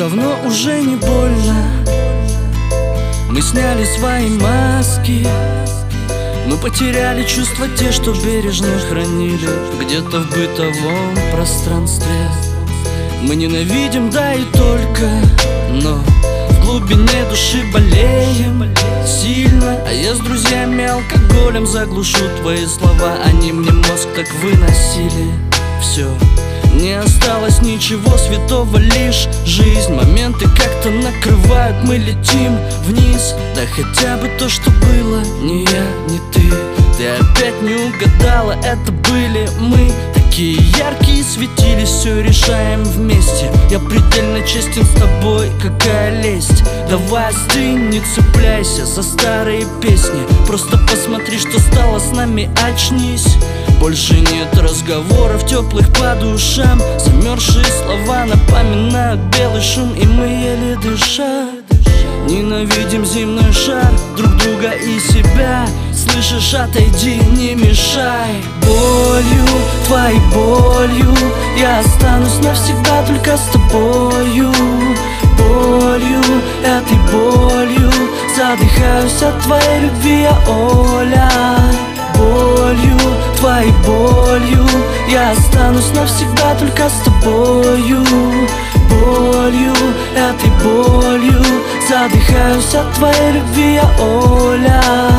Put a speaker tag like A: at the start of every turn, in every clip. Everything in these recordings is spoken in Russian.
A: давно уже не больно. Мы сняли свои маски, мы потеряли чувства те, что бережно хранили где-то в бытовом пространстве. Мы ненавидим, да и только, но в глубине души болеем сильно. А я с друзьями алкоголем заглушу твои слова. Они мне мозг так выносили. Все, не осталось ничего святого, лишь жизнь. Моменты как-то накрывают, мы летим вниз. Да хотя бы то, что было, не я, не ты. Ты опять не угадала, это были мы. Такие яркие светились, все решаем вместе. Я предельно честен с тобой, какая лесть. Давай остынь, не цепляйся за старые песни. Просто посмотри, что стало с нами, очнись. Больше нет разговоров теплых по душам. Замерзшие слова напоминают белый шум, и мы еле дыша ненавидим земной шар, друг друга и себя. Слышишь, отойди, не мешай. Болью, твоей болью я останусь навсегда только с тобою. Болью, этой болью задыхаюсь от твоей любви, я, Оля. Болью, твоей болью я останусь навсегда только с тобою. Болью, этой болью задыхаюсь от твоей любви, я, Оля.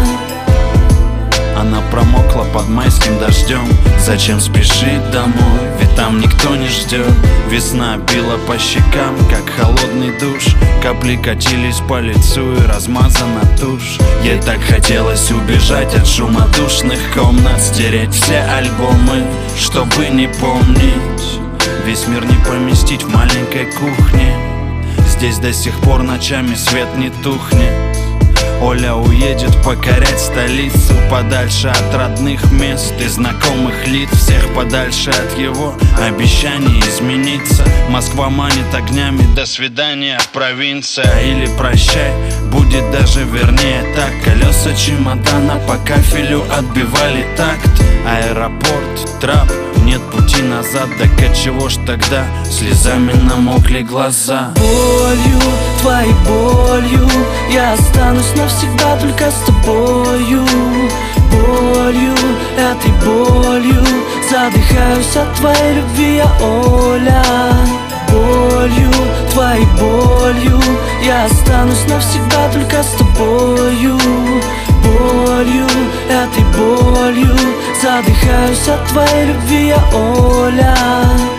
B: Она промокла под майским дождем. Зачем спешить домой, ведь там никто не ждет. Весна била по щекам, как холодный душ. Капли катились по лицу и размазана тушь. Ей так хотелось убежать от шума душных комнат, стереть все альбомы, чтобы не помнить. Весь мир не поместить в маленькой кухне. Здесь до сих пор ночами свет не тухнет. Оля уедет покорять столицу, подальше от родных мест и знакомых лиц. Всех подальше от его обещаний измениться. Москва манит огнями, до свидания, провинция. Или прощай, будет даже вернее так. Колеса чемодана по кафелю отбивали такт. Аэропорт, трап, нет пути назад. Так отчего ж тогда слезами намокли глаза?
A: Болью, твоей болью я останусь навсегда только с тобою. Болью, этой болью задыхаюсь от твоей любви, я, Оля. Болью, твоей болью я останусь навсегда только с тобою. Болью, этой болью задыхаюсь от твоей любви, я, Оля.